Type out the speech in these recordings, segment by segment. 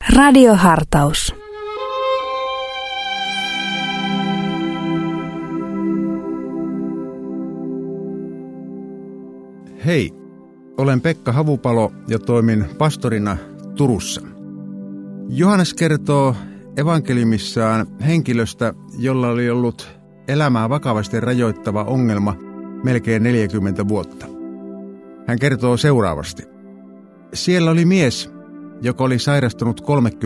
Radiohartaus. Hei, olen Pekka Havupalo ja toimin pastorina Turussa. Johannes kertoo evankeliumissaan henkilöstä, jolla oli ollut elämää vakavasti rajoittava ongelma melkein 40 vuotta. Hän kertoo seuraavasti. Siellä oli mies, joka oli sairastunut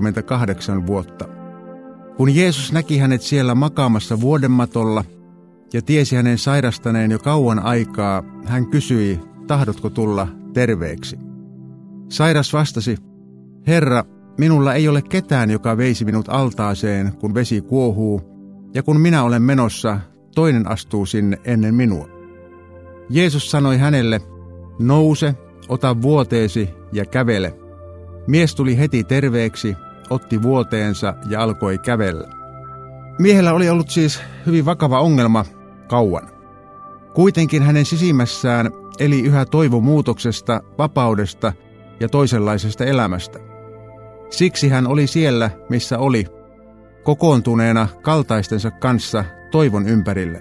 38 vuotta. Kun Jeesus näki hänet siellä makaamassa vuodenmatolla ja tiesi hänen sairastaneen jo kauan aikaa, hän kysyi, tahdotko tulla terveeksi? Sairas vastasi, Herra, minulla ei ole ketään, joka veisi minut altaaseen, kun vesi kuohuu, ja kun minä olen menossa, toinen astuu sinne ennen minua. Jeesus sanoi hänelle, nouse, ota vuoteesi ja kävele. Mies tuli heti terveeksi, otti vuoteensa ja alkoi kävellä. Miehellä oli ollut siis hyvin vakava ongelma kauan. Kuitenkin hänen sisimmässään eli yhä toivo muutoksesta, vapaudesta ja toisenlaisesta elämästä. Siksi hän oli siellä, missä oli, kokoontuneena kaltaistensa kanssa toivon ympärille.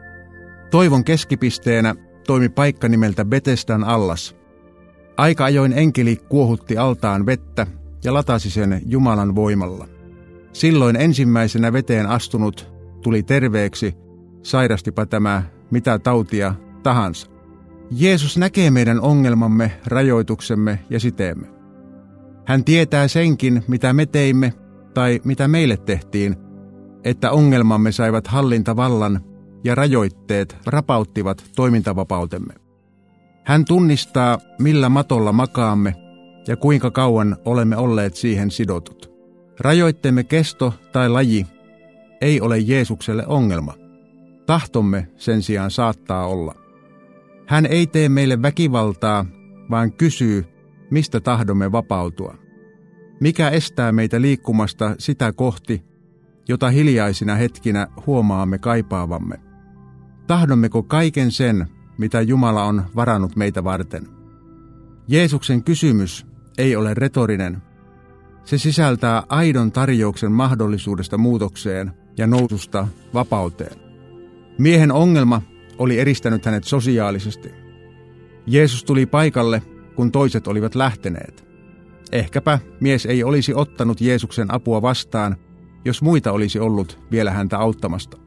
Toivon keskipisteenä toimi paikka nimeltä Betesdan allas. Aika ajoin enkeli kuohutti altaan vettä ja latasi sen Jumalan voimalla. Silloin ensimmäisenä veteen astunut tuli terveeksi, sairastipa tämä mitä tautia tahansa. Jeesus näkee meidän ongelmamme, rajoituksemme ja siteemme. Hän tietää senkin, mitä me teimme tai mitä meille tehtiin, että ongelmamme saivat hallintavallan ja rajoitteet rapauttivat toimintavapautemme. Hän tunnistaa, millä matolla makaamme ja kuinka kauan olemme olleet siihen sidotut. Rajoitteemme kesto tai laji ei ole Jeesukselle ongelma. Tahtomme sen sijaan saattaa olla. Hän ei tee meille väkivaltaa, vaan kysyy, mistä tahdomme vapautua. Mikä estää meitä liikkumasta sitä kohti, jota hiljaisina hetkinä huomaamme kaipaavamme? Tahdommeko kaiken sen, mitä Jumala on varannut meitä varten? Jeesuksen kysymys ei ole retorinen. Se sisältää aidon tarjouksen mahdollisuudesta muutokseen ja noususta vapauteen. Miehen ongelma oli eristänyt hänet sosiaalisesti. Jeesus tuli paikalle, kun toiset olivat lähteneet. Ehkäpä mies ei olisi ottanut Jeesuksen apua vastaan, jos muita olisi ollut vielä häntä auttamasta.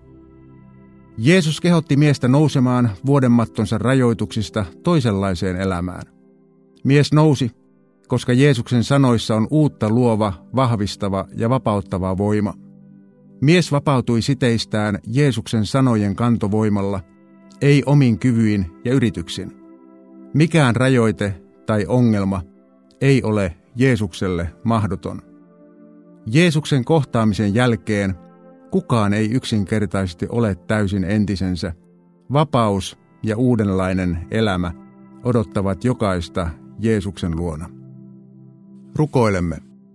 Jeesus kehotti miestä nousemaan vuodenmattonsa rajoituksista toisenlaiseen elämään. Mies nousi, koska Jeesuksen sanoissa on uutta luova, vahvistava ja vapauttava voima. Mies vapautui siteistään Jeesuksen sanojen kantovoimalla, ei omin kyvyin ja yrityksin. Mikään rajoite tai ongelma ei ole Jeesukselle mahdoton. Jeesuksen kohtaamisen jälkeen kukaan ei yksinkertaisesti ole täysin entisensä. Vapaus ja uudenlainen elämä odottavat jokaista Jeesuksen luona. Rukoilemme.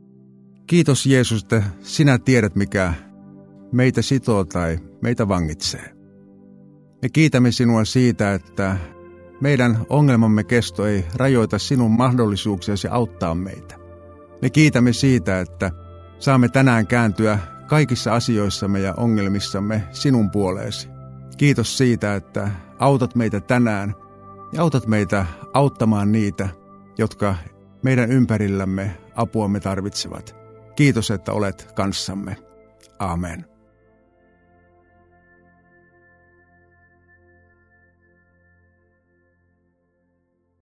Kiitos Jeesus, että sinä tiedät, mikä meitä sitoo tai meitä vangitsee. Me kiitämme sinua siitä, että meidän ongelmamme kesto ei rajoita sinun mahdollisuuksiasi auttaa meitä. Me kiitämme siitä, että saamme tänään kääntyä kaikissa asioissamme ja ongelmissamme sinun puoleesi. Kiitos siitä, että autat meitä tänään ja autat meitä auttamaan niitä, jotka meidän ympärillämme apuamme tarvitsevat. Kiitos, että olet kanssamme. Amen.